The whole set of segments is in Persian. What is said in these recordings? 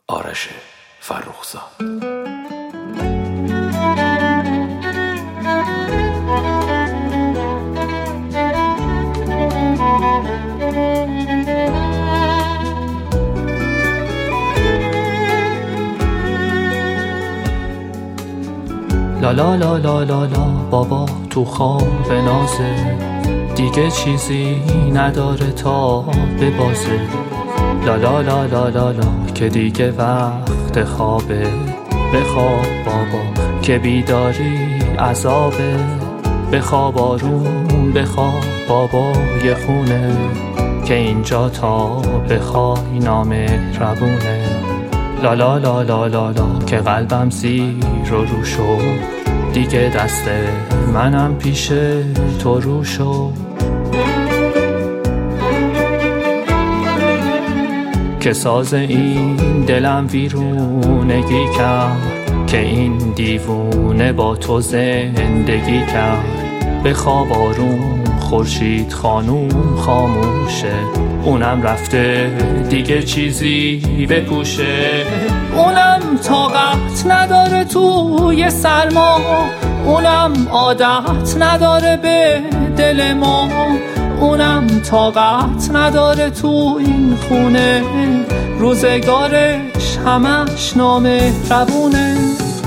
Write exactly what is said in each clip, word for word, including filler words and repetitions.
آرش فرخزاد. لا لا لا لا لا لا بابا تو خواب نازه، دیگه چیزی نداره تا ببازه. لا لا لا لا لا لا که دیگه وقت خوابه، بخواب بابا که بیداری عذابه. بخواب آروم بخواب بابا یه خونه، که اینجا تا بخوای نامهربونه. لا لا لا لا لا لا که قلبم زیر و رو شد، دیگه دست منم پیش تو رو شد. که ساز این دلم ویرونگی کرد، که این دیوونه با تو زندگی کرد. بخواب آروم خورشید خانوم خاموشه، اونم رفته دیگه چیزی بپوشه. اونم طاقت نداره توی سرما، اونم عادت نداره به دل ما. اونم طاقت نداره تو این خونه، روزگارش همش نامهربونه.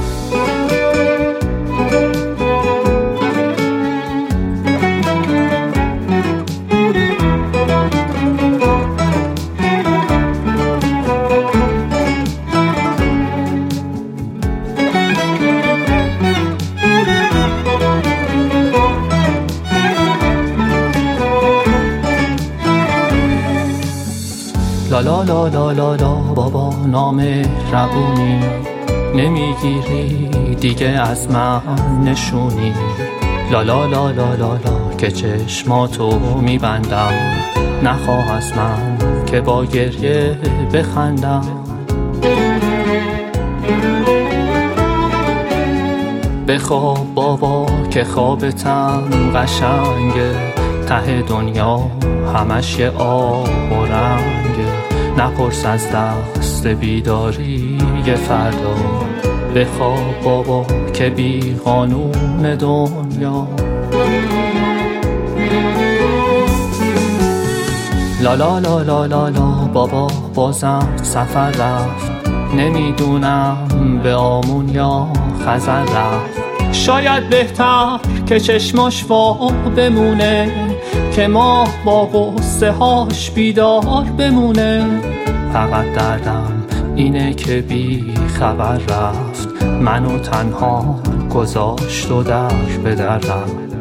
لا لا لا لا لا لا بابا نامهربونی، نمیگیری دیگه از من نشونی. لا لا لا لا لا لا که چشماتو میبندم، نخواه از من که با گریه بخندم. بخواب بابا که خوابتم قشنگه، ته دنیا همش یه آب و رنگه. نپرس از دست بیداری یه فردا، بخواب بابا که بی قانون دنیا. لا لا لا لا لا لا بابا بازم سفر رفت، نمیدونم به آمون یا خزر رفت. شاید بهتر که چشماش وا بمونه، که ما با غصه هاش بیدار بمونه. فقط دردم اینه که بی خبر رفت، منو تنها گذاشت و در به دردم.